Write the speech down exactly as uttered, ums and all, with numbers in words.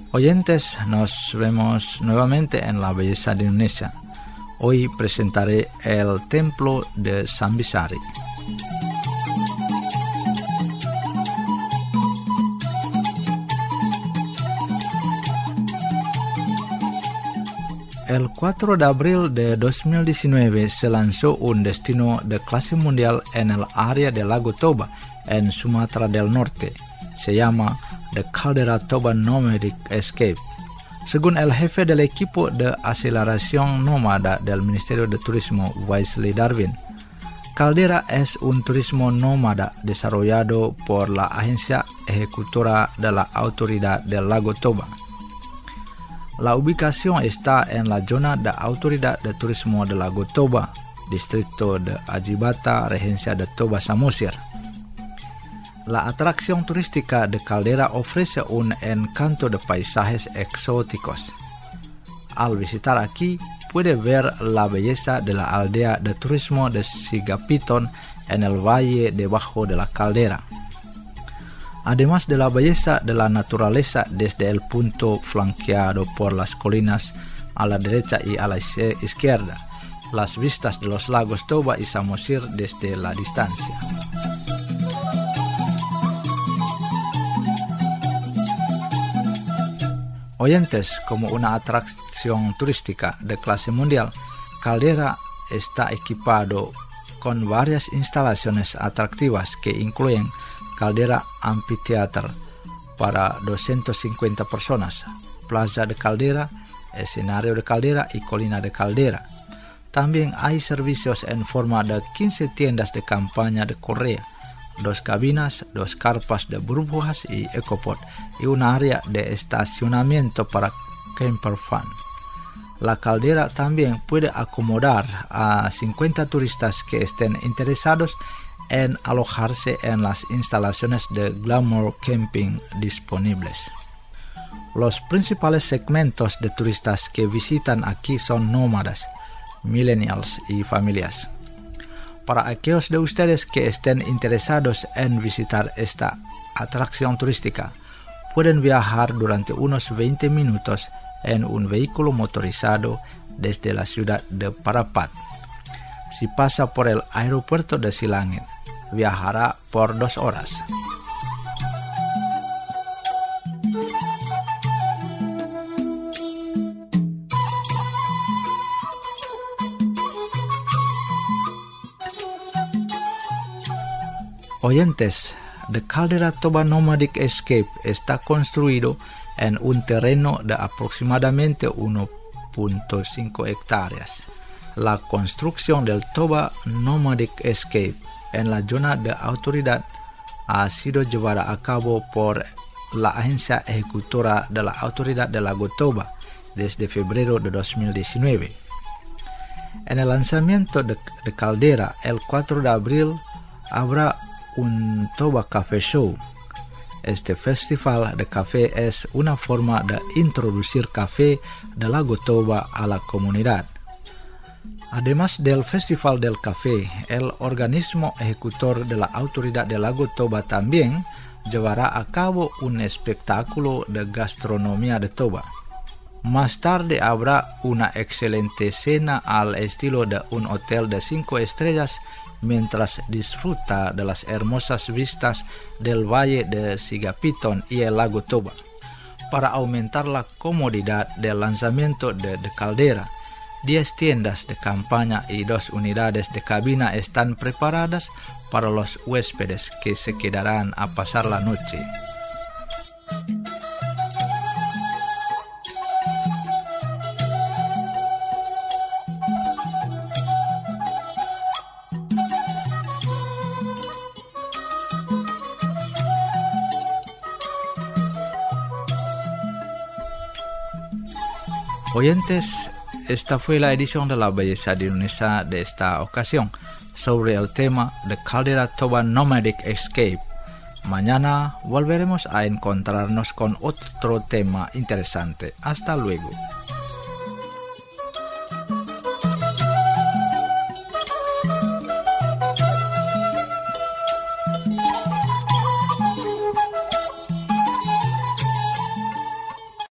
Oyentes, nos vemos nuevamente en la belleza de Indonesia. Hoy presentaré el templo de Sambisari. El cuatro de abril de dos mil diecinueve se lanzó un destino de clase mundial en el área del lago Toba, en Sumatra del Norte. Se llama The Caldera Toba Nomadic Escape. Según el jefe del equipo de aceleración nómada del Ministerio de Turismo, Wesley Darwin, Caldera es un turismo nómada desarrollado por la agencia ejecutora de la Autoridad del Lago Toba. La ubicación está en la zona de Autoridad de Turismo del Lago Toba, distrito de Ajibata, regencia de Toba Samosir. La atracción turística de Caldera ofrece un encanto de paisajes exóticos. Al visitar aquí, puede ver la belleza de la aldea de turismo de Sigapiton en el valle debajo de la caldera. Además de la belleza de la naturaleza desde el punto flanqueado por las colinas a la derecha y a la izquierda, las vistas de los lagos Toba y Samosir desde la distancia. Oyentes, como una atracción turística de clase mundial, Caldera está equipado con varias instalaciones atractivas que incluyen Caldera Amphitheater para doscientas cincuenta personas, Plaza de Caldera, Escenario de Caldera y Colina de Caldera. También hay servicios en forma de quince tiendas de campaña de Corea, dos cabinas, dos carpas de burbujas y ecopod y un área de estacionamiento para camper fan. La caldera también puede acomodar a cincuenta turistas que estén interesados en alojarse en las instalaciones de Glamour Camping disponibles. Los principales segmentos de turistas que visitan aquí son nómadas, millennials y familias. Para aquellos de ustedes que estén interesados en visitar esta atracción turística, pueden viajar durante unos veinte minutos en un vehículo motorizado desde la ciudad de Parapat. Si pasa por el aeropuerto de Silangit, viajará por dos horas. Oyentes, The Caldera Toba Nomadic Escape está construido en un terreno de aproximadamente uno punto cinco hectáreas. La construcción del Toba Nomadic Escape en la zona de autoridad ha sido llevada a cabo por la agencia ejecutora de la Autoridad del Lago Toba desde febrero de dos mil diecinueve. En el lanzamiento de, de Caldera el cuatro de abril habrá un Toba Café Show. Este festival de café es una forma de introducir café del Lago Toba a la comunidad. Además del Festival del Café, el organismo ejecutor de la Autoridad del Lago Toba también llevará a cabo un espectáculo de gastronomía de Toba. Más tarde habrá una excelente cena al estilo de un hotel de cinco estrellas mientras disfruta de las hermosas vistas del valle de Sigapiton y el lago Toba. Para aumentar la comodidad del lanzamiento de, de Caldera, diez tiendas de campaña y dos unidades de cabina están preparadas para los huéspedes que se quedarán a pasar la noche. Oyentes, esta fue la edición de La Belleza de Indonesia de esta ocasión sobre el tema The Caldera Toba Nomadic Escape. Mañana volveremos a encontrarnos con otro tema interesante. Hasta luego.